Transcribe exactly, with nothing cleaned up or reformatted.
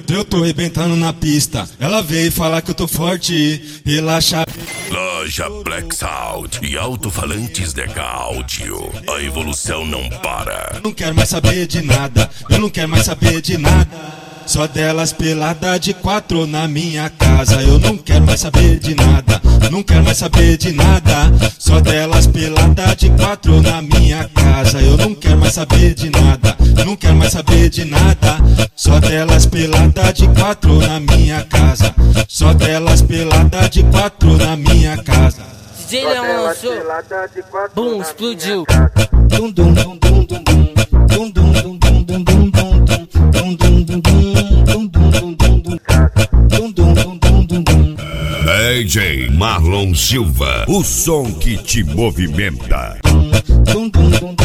eu tô arrebentando na pista. Ela veio falar que eu tô forte, relaxa. Loja Black Sound e alto-falantes Deca Áudio. A evolução não para. Eu não quero mais saber de nada, eu não quero mais saber de nada. Só delas pelada de quatro na minha casa. Eu não quero mais saber de nada, não quero mais saber de nada. Só delas pelada de quatro na minha casa. Eu não quero mais saber de nada, não quero mais saber de nada. Só delas pelada de quatro na minha casa. Só delas pelada de quatro na minha casa. D J Leão lançou, bum, explodiu. Dum dum dum dum dum dum dum dum dum dum dum dum dum dum dum dum D J Marlon Silva, o som que te movimenta. dum dum dum